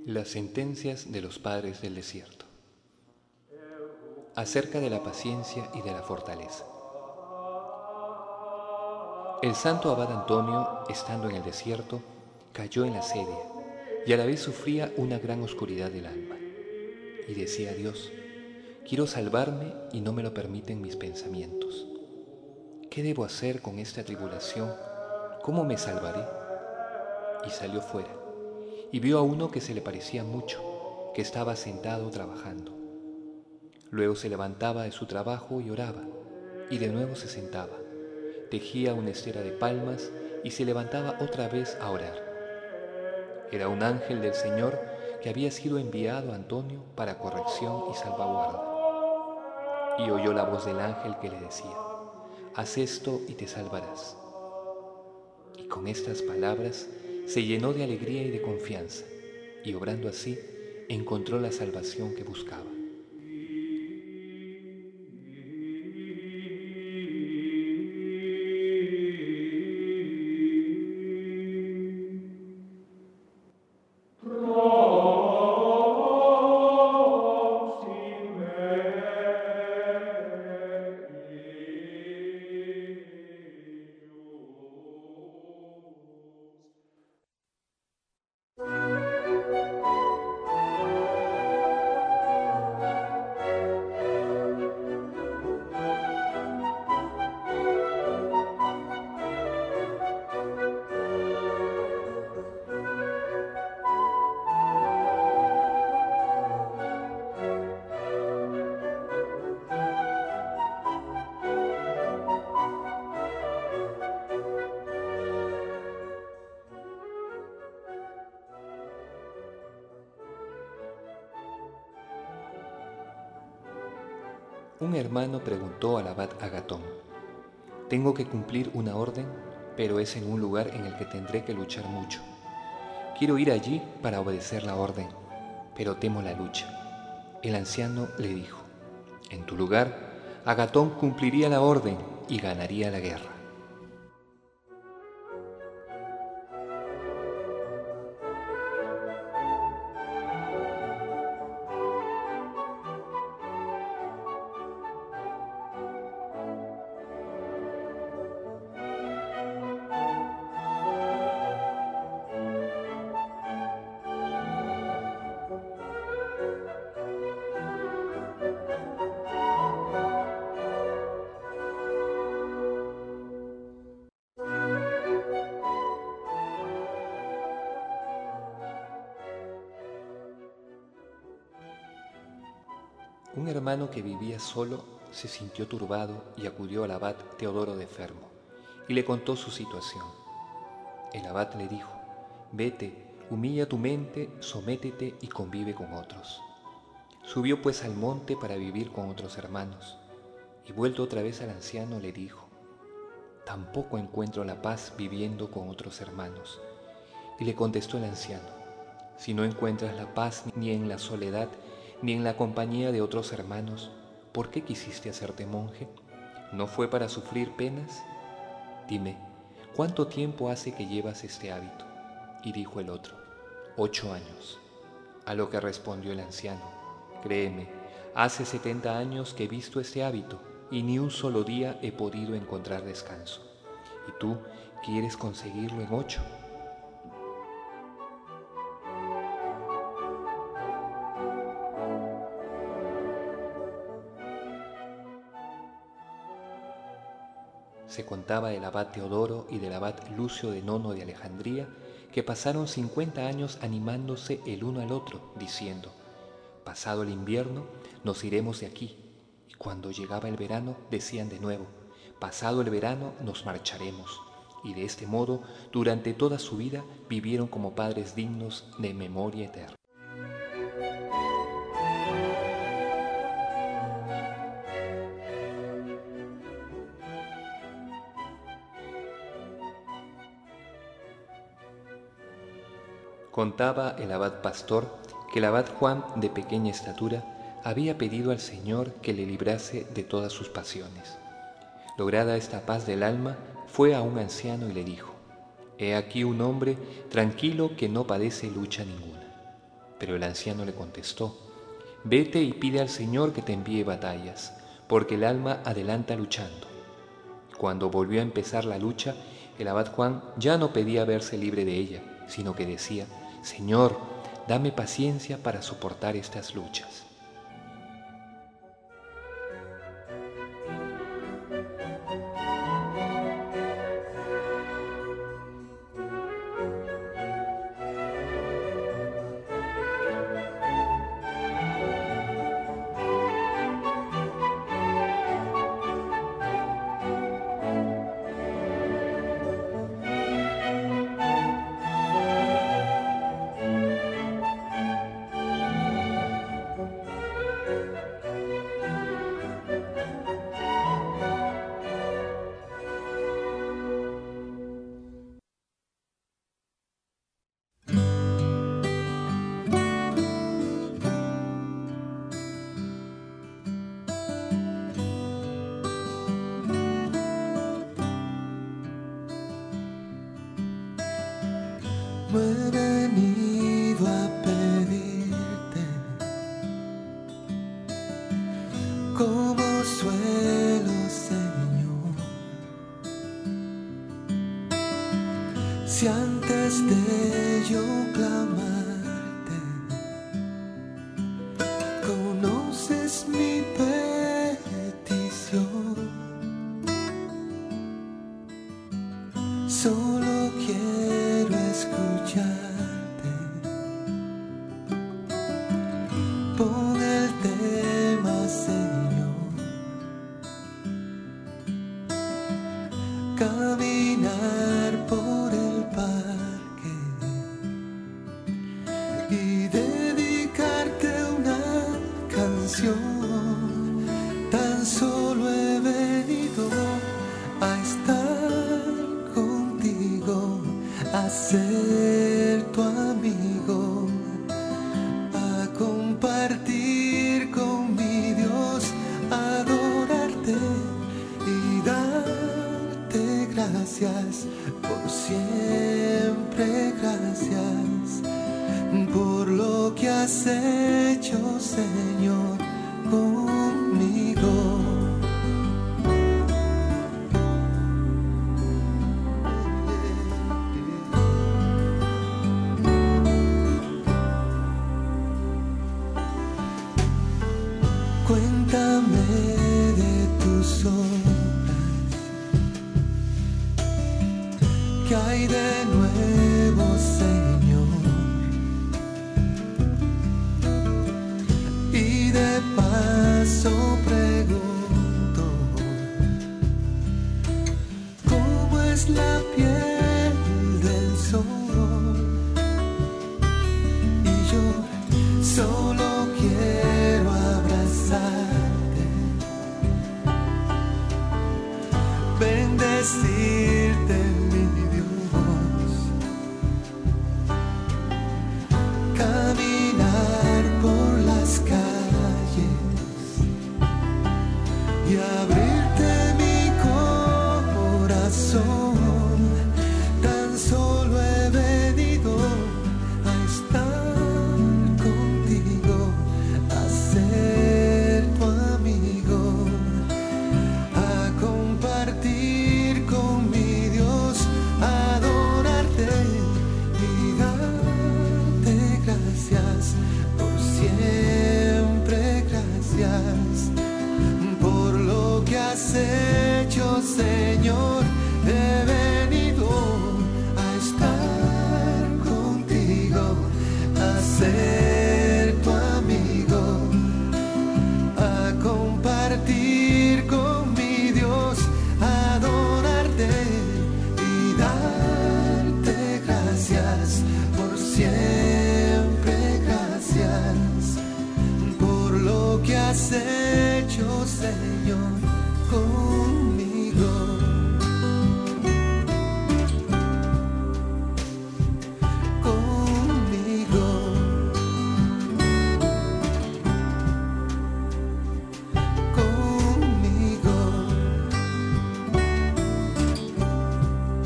Las sentencias de los padres del desierto. Acerca de la paciencia y de la fortaleza. El santo abad Antonio, estando en el desierto, cayó en la sedia y a la vez sufría una gran oscuridad del alma. Y decía a Dios: quiero salvarme y no me lo permiten mis pensamientos. ¿Qué debo hacer con esta tribulación? ¿Cómo me salvaré? Y salió fuera y vio a uno que se le parecía mucho, que estaba sentado trabajando. Luego se levantaba de su trabajo y oraba, y de nuevo se sentaba, tejía una estera de palmas y se levantaba otra vez a orar. Era un ángel del Señor que había sido enviado a Antonio para corrección y salvaguarda. Y oyó la voz del ángel que le decía: haz esto y te salvarás. Y con estas palabras se llenó de alegría y de confianza, y obrando así, encontró la salvación que buscaba. Un hermano preguntó al abad Agatón: tengo que cumplir una orden, pero es en un lugar en el que tendré que luchar mucho. Quiero ir allí para obedecer la orden, pero temo la lucha. El anciano le dijo: en tu lugar, Agatón cumpliría la orden y ganaría la guerra. Un hermano que vivía solo se sintió turbado y acudió al abad Teodoro de Fermo y le contó su situación. El abad le dijo: vete, humilla tu mente, sométete y convive con otros. Subió pues al monte para vivir con otros hermanos, y vuelto otra vez al anciano le dijo: tampoco encuentro la paz viviendo con otros hermanos. Y le contestó el anciano: si no encuentras la paz ni en la soledad, ni en la compañía de otros hermanos, ¿por qué quisiste hacerte monje? ¿No fue para sufrir penas? Dime, ¿cuánto tiempo hace que llevas este hábito? Y dijo el otro: 8 años. A lo que respondió el anciano: créeme, hace 70 años que he visto este hábito y ni un solo día he podido encontrar descanso. ¿Y tú quieres conseguirlo en 8? Se contaba del abad Teodoro y del abad Lucio de Nono de Alejandría, que pasaron 50 años animándose el uno al otro, diciendo: pasado el invierno nos iremos de aquí. Y cuando llegaba el verano decían de nuevo: pasado el verano nos marcharemos. Y de este modo, durante toda su vida, vivieron como padres dignos de memoria eterna. Contaba el abad Pastor que el abad Juan, de pequeña estatura, había pedido al Señor que le librase de todas sus pasiones. Lograda esta paz del alma, fue a un anciano y le dijo: he aquí un hombre tranquilo que no padece lucha ninguna. Pero el anciano le contestó: Vete y pide al Señor que te envíe batallas, porque el alma adelanta luchando. Cuando volvió a empezar la lucha, el abad Juan ya no pedía verse libre de ella, sino que decía: Señor, dame paciencia para soportar estas luchas. No he venido a pedirte como suelo, Señor. Si antes de yo clamarte conoces mi petición, solo quiero escucharte. Pon el tema, Señor. Caminar por el parque y dedicarte una canción. Tan solo he venido a estar contigo, a ser tu amigo, a compartir con mi Dios, a adorarte y darte gracias por siempre. Gracias por lo que has hecho, Señor, conmigo. Cuéntame de tus obras, ¿qué hay de nuevo, Señor? Y de paso pregunto, ¿cómo es la piel del sol? Y yo solo quiero abrazarte, bendecirte, mi Dios, caminar por las calles y abrirte mi corazón. Tan solo he venido a estar contigo, a ser tu amigo, a compartir con mi Dios, a adorarte y darte gracias por siempre. Gracias por lo que has hecho, Señor. He venido a estar contigo, a ser tu amigo, a compartir con mi Dios, a adorarte y darte gracias por siempre. Gracias por lo que has hecho, Señor, conmigo. Conmigo, conmigo,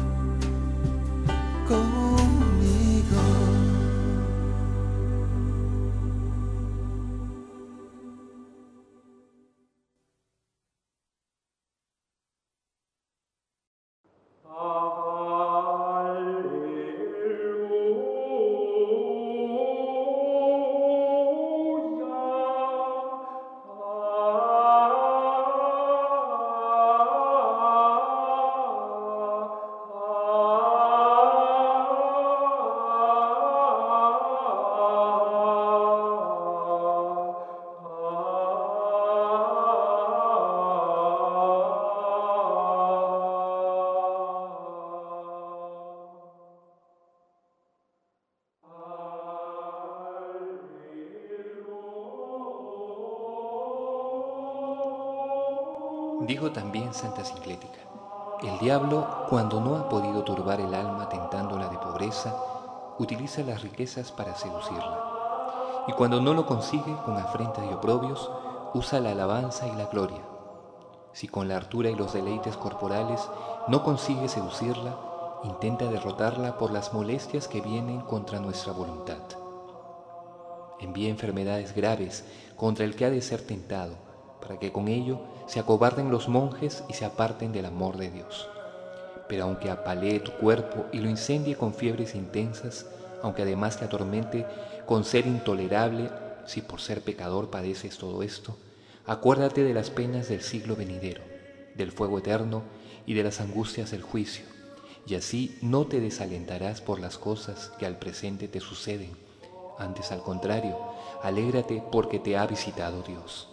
conmigo. Dijo también Santa Sinclética: el diablo, cuando no ha podido turbar el alma tentándola de pobreza, utiliza las riquezas para seducirla. Y cuando no lo consigue, con afrentas y oprobios, usa la alabanza y la gloria. Si con la hartura y los deleites corporales no consigue seducirla, intenta derrotarla por las molestias que vienen contra nuestra voluntad. Envía enfermedades graves contra el que ha de ser tentado, para que con ello se acobarden los monjes y se aparten del amor de Dios. Pero aunque apalee tu cuerpo y lo incendie con fiebres intensas, aunque además te atormente con ser intolerable, si por ser pecador padeces todo esto, acuérdate de las penas del siglo venidero, del fuego eterno y de las angustias del juicio, y así no te desalentarás por las cosas que al presente te suceden. Antes, al contrario, alégrate porque te ha visitado Dios.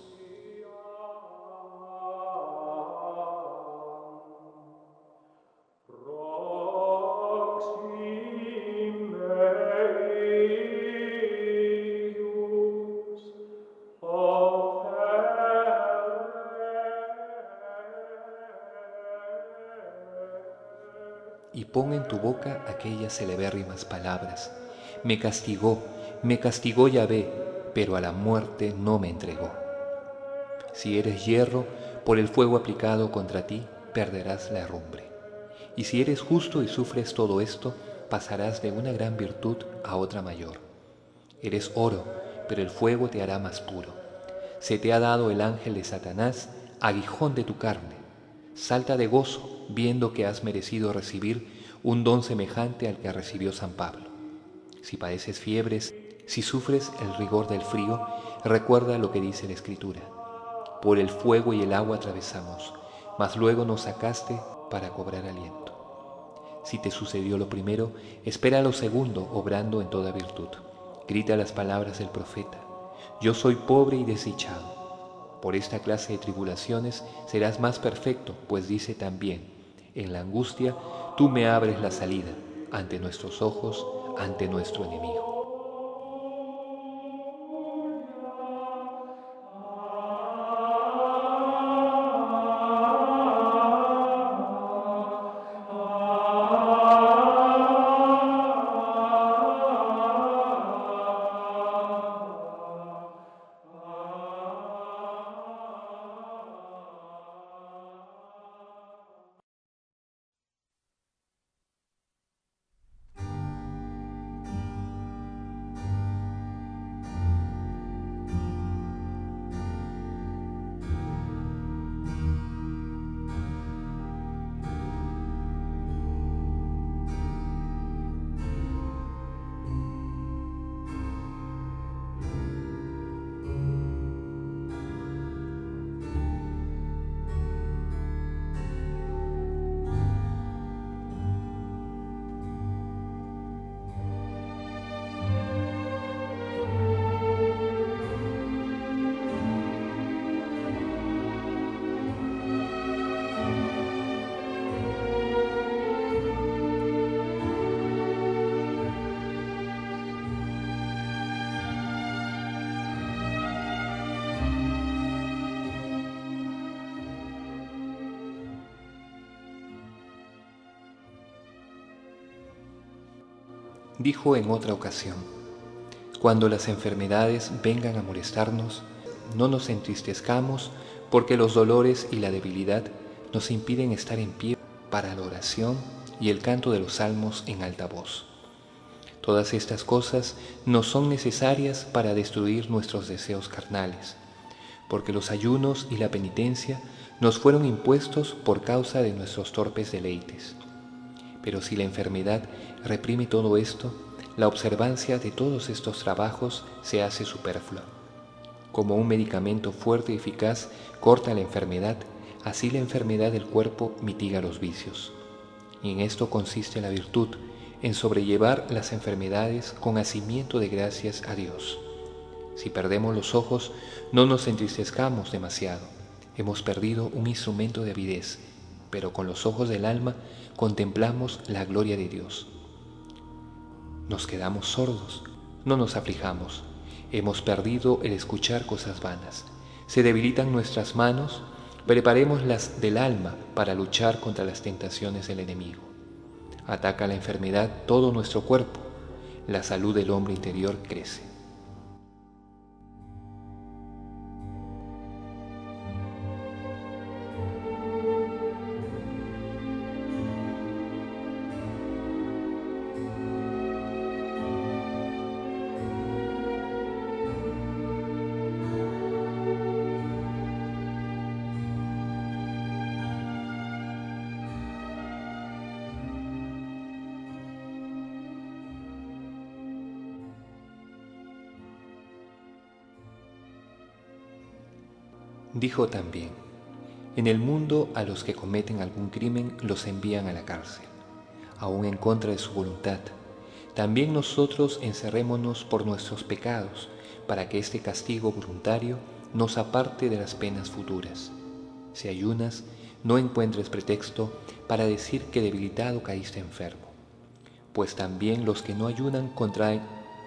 Y pon en tu boca aquellas celebérrimas palabras: me castigó Yahvé, pero a la muerte no me entregó. Si eres hierro, por el fuego aplicado contra ti, perderás la herrumbre. Y si eres justo y sufres todo esto, pasarás de una gran virtud a otra mayor. Eres oro, pero el fuego te hará más puro. Se te ha dado el ángel de Satanás, aguijón de tu carne. Salta de gozo, viendo que has merecido recibir un don semejante al que recibió San Pablo. Si padeces fiebres, si sufres el rigor del frío, recuerda lo que dice la Escritura: por el fuego y el agua atravesamos, mas luego nos sacaste para cobrar aliento. Si te sucedió lo primero, espera lo segundo, obrando en toda virtud. Grita las palabras del profeta: yo soy pobre y desdichado. Por esta clase de tribulaciones serás más perfecto, pues dice también: en la angustia tú me abres la salida, ante nuestros ojos, ante nuestro enemigo. Dijo en otra ocasión: cuando las enfermedades vengan a molestarnos, no nos entristezcamos, porque los dolores y la debilidad nos impiden estar en pie para la oración y el canto de los salmos en alta voz. Todas estas cosas nos son necesarias para destruir nuestros deseos carnales, porque los ayunos y la penitencia nos fueron impuestos por causa de nuestros torpes deleites. Pero si la enfermedad reprime todo esto, la observancia de todos estos trabajos se hace superflua. Como un medicamento fuerte y eficaz corta la enfermedad, así la enfermedad del cuerpo mitiga los vicios. Y en esto consiste la virtud, en sobrellevar las enfermedades con hacimiento de gracias a Dios. Si perdemos los ojos, no nos entristezcamos demasiado. Hemos perdido un instrumento de avidez, pero con los ojos del alma contemplamos la gloria de Dios. Nos quedamos sordos, no nos aflijamos. Hemos perdido el escuchar cosas vanas. Se debilitan nuestras manos, Preparemos las del alma para luchar contra las tentaciones del enemigo. Ataca la enfermedad todo nuestro cuerpo. La salud del hombre interior crece. Dijo también: en el mundo a los que cometen algún crimen los envían a la cárcel, aun en contra de su voluntad. También nosotros encerrémonos por nuestros pecados, para que este castigo voluntario nos aparte de las penas futuras. Si ayunas, no encuentres pretexto para decir que debilitado caíste enfermo, pues también los que no ayunan contraen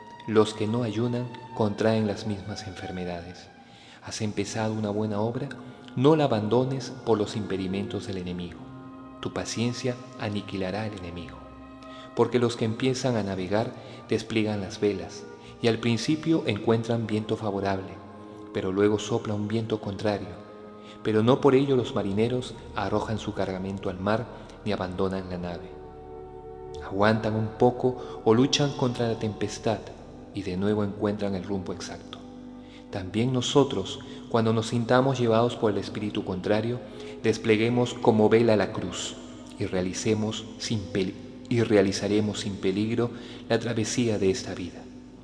las mismas enfermedades. ¿Has empezado una buena obra? No la abandones por los impedimentos del enemigo. Tu paciencia aniquilará al enemigo. Porque los que empiezan a navegar despliegan las velas, y al principio encuentran viento favorable, pero luego sopla un viento contrario. Pero no por ello los marineros arrojan su cargamento al mar ni abandonan la nave. Aguantan un poco o luchan contra la tempestad, y de nuevo encuentran el rumbo exacto. También nosotros, cuando nos sintamos llevados por el espíritu contrario, despleguemos como vela la cruz y realizaremos sin peligro la travesía de esta vida.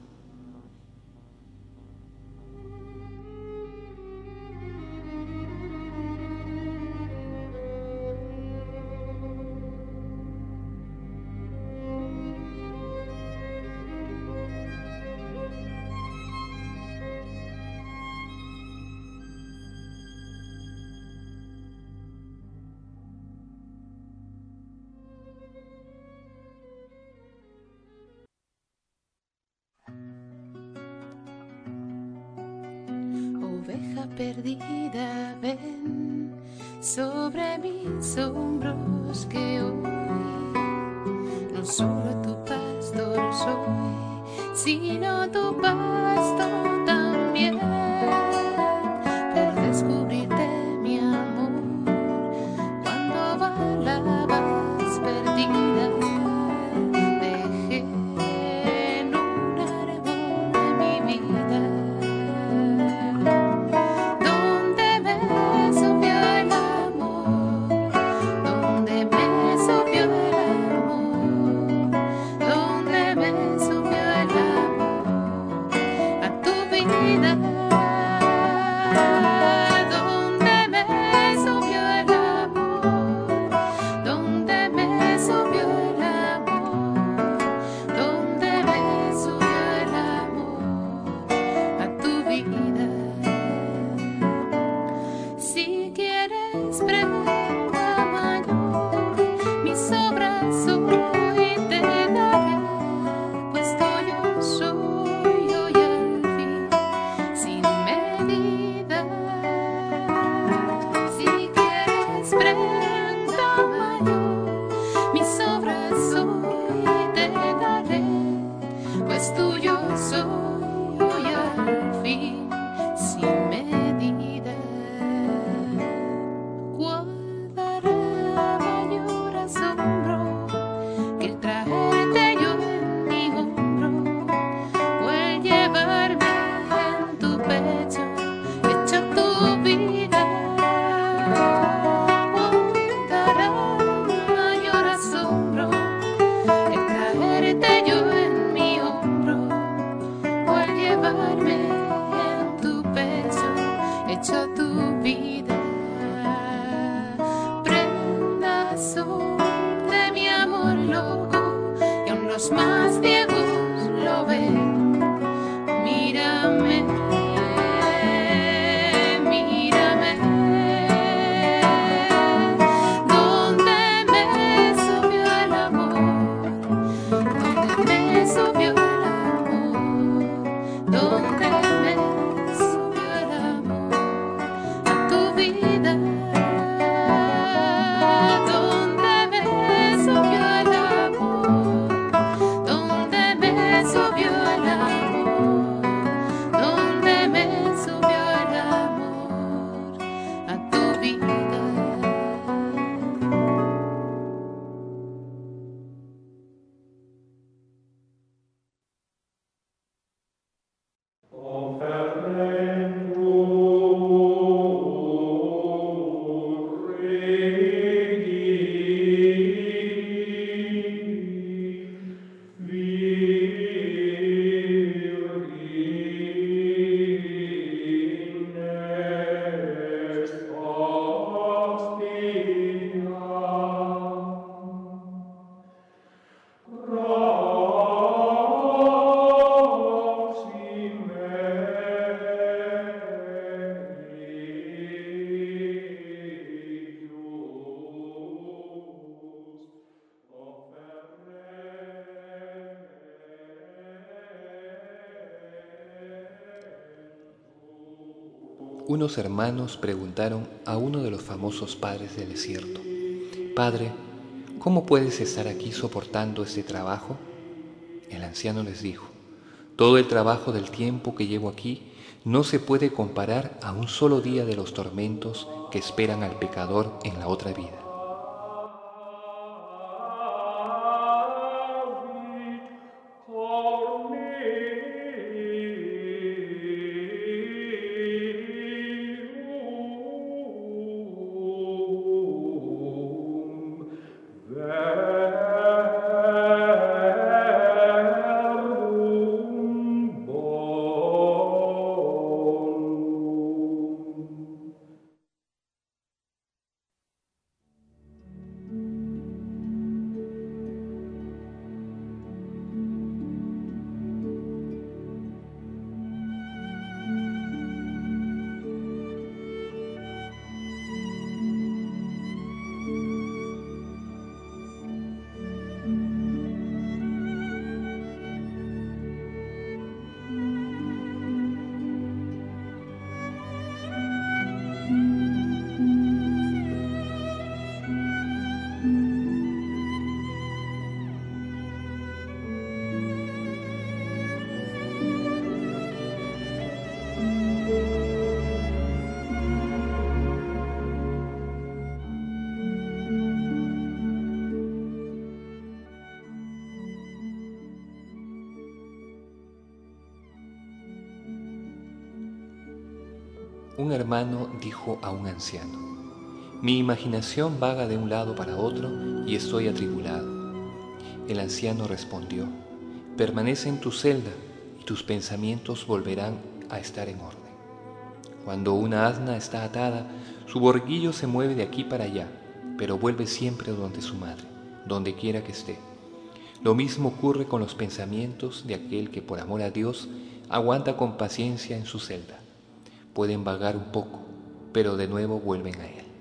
Oveja perdida, ven sobre mis hombros, que hoy no solo tu pastor soy, sino tu pastor también. Por descubrirte mi amor, cuando balabas perdida, dejé en un árbol de mi vida. Sin medida, Unos hermanos preguntaron a uno de los famosos padres del desierto: «Padre, ¿cómo puedes estar aquí soportando este trabajo?». El anciano les dijo: «Todo el trabajo del tiempo que llevo aquí no se puede comparar a un solo día de los tormentos que esperan al pecador en la otra vida». Un hermano dijo a un anciano: «Mi imaginación vaga de un lado para otro y estoy atribulado». El anciano respondió: «Permanece en tu celda y tus pensamientos volverán a estar en orden. Cuando una asna está atada, su borguillo se mueve de aquí para allá, pero vuelve siempre donde su madre, donde quiera que esté. Lo mismo ocurre con los pensamientos de aquel que por amor a Dios aguanta con paciencia en su celda. Pueden vagar un poco, pero de nuevo vuelven a Él».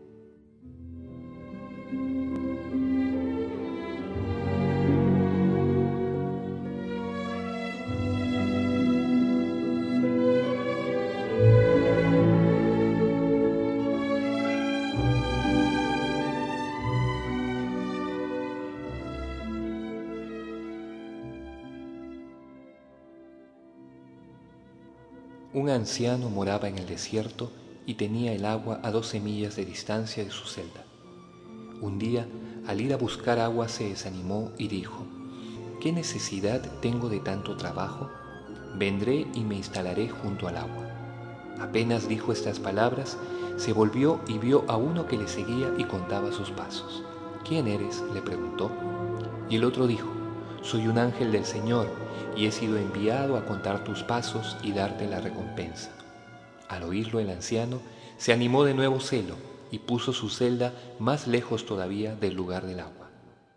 Un anciano moraba en el desierto y tenía el agua a 12 millas de distancia de su celda. Un día, al ir a buscar agua, se desanimó y dijo: «¿Qué necesidad tengo de tanto trabajo? Vendré y me instalaré junto al agua». Apenas dijo estas palabras, se volvió y vio a uno que le seguía y contaba sus pasos. «¿Quién eres?», le preguntó. Y el otro dijo: «Soy un ángel del Señor, y he sido enviado a contar tus pasos y darte la recompensa». Al oírlo el anciano se animó de nuevo celo y puso su celda más lejos todavía del lugar del agua.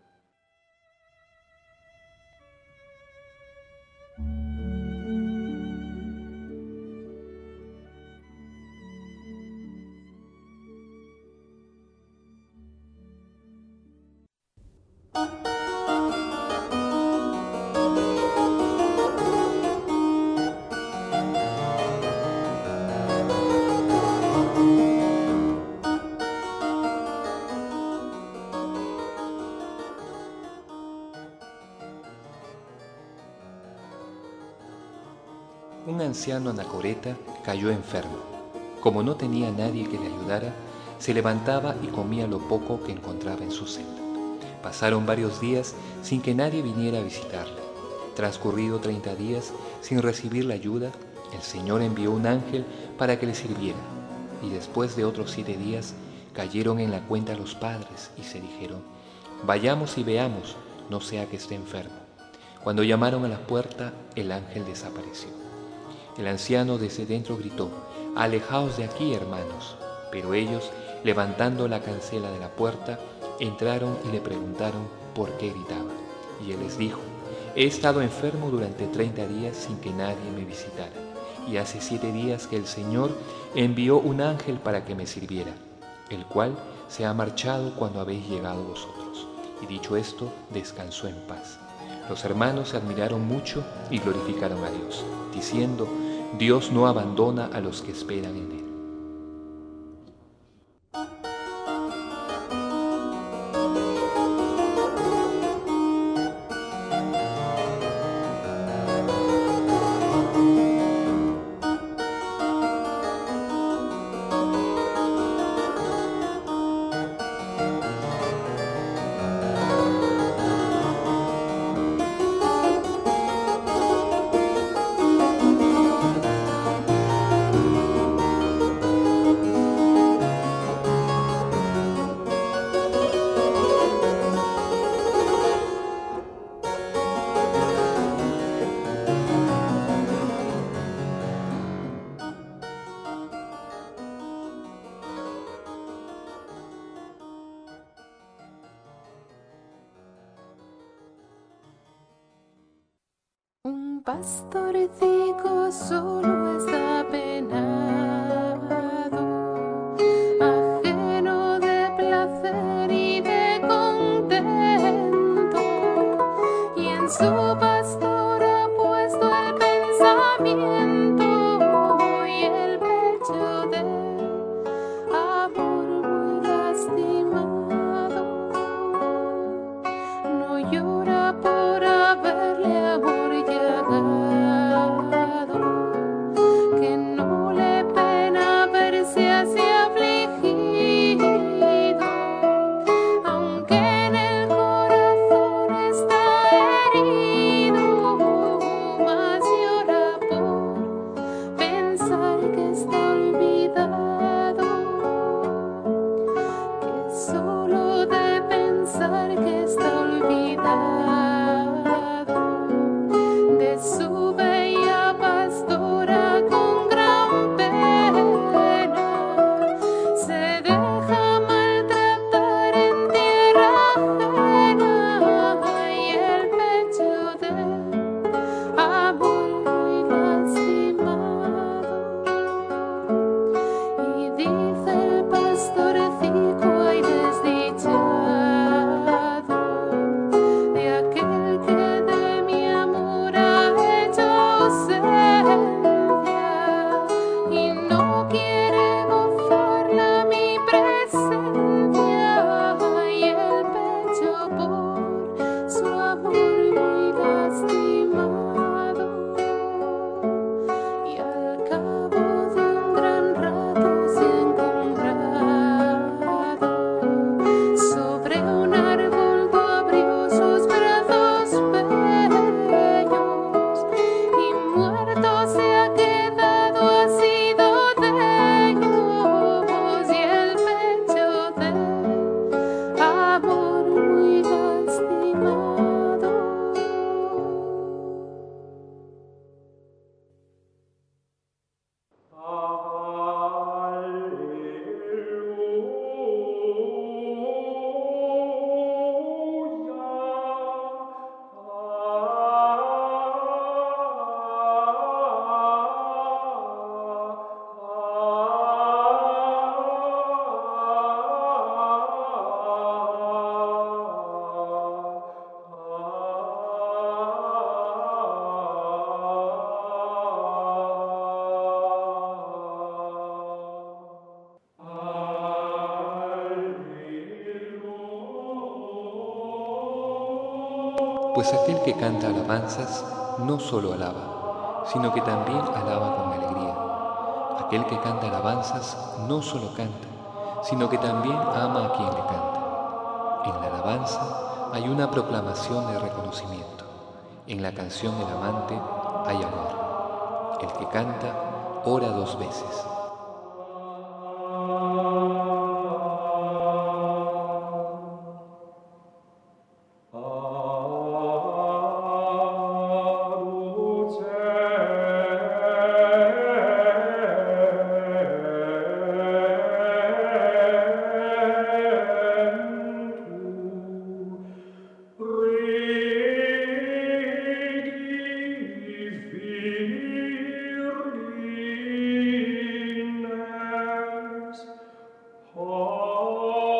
Un anciano anacoreta cayó enfermo. Como no tenía nadie que le ayudara, se levantaba y comía lo poco que encontraba en su celda. Pasaron varios días sin que nadie viniera a visitarle. Transcurrido 30 días sin recibir la ayuda, el Señor envió un ángel para que le sirviera. Y después de otros 7 días cayeron en la cuenta los padres y se dijeron: «Vayamos y veamos, no sea que esté enfermo». Cuando llamaron a la puerta, el ángel desapareció. El anciano desde dentro gritó: «Alejaos de aquí, hermanos». Pero ellos, levantando la cancela de la puerta, entraron y le preguntaron por qué gritaba. Y él les dijo: «He estado enfermo durante 30 días sin que nadie me visitara, y hace 7 días que el Señor envió un ángel para que me sirviera, el cual se ha marchado cuando habéis llegado vosotros». Y dicho esto, descansó en paz. Los hermanos se admiraron mucho y glorificaron a Dios, diciendo: Dios no abandona a los que esperan en Él. Un pastorcico solo está penado, ajeno de placer y de contento, y en su pastor ha puesto el pensamiento y el pecho de amor muy lastimado. No llora por haberle amor llegado, que no le pena verse así afligido, aunque en el corazón está herido, mas llora por pensar que está olvidado, que solo de pensar que está olvidado de su bella pastora, con gran pena se deja maltratar en tierra ajena, y el pecho de amor muy lastimado. Y dice el pastorcico: ay, desdichado de aquel que de mi amor ha hecho ausencia y no quiere gozarla mi presencia, y el pecho por su amor muy lastimado. Y al cabo de un gran rato se ha encumbrado sobre un árbol, abrió sus brazos bellos y muerto se ha quedado, ha sido de ellos, y el pecho de amor muy lastimado. Pues aquel que canta alabanzas no solo alaba, sino que también alaba con alegría. Aquel que canta alabanzas no solo canta, sino que también ama a quien le canta. En la alabanza hay una proclamación de reconocimiento. En la canción del amante hay amor. El que canta ora dos veces. Oh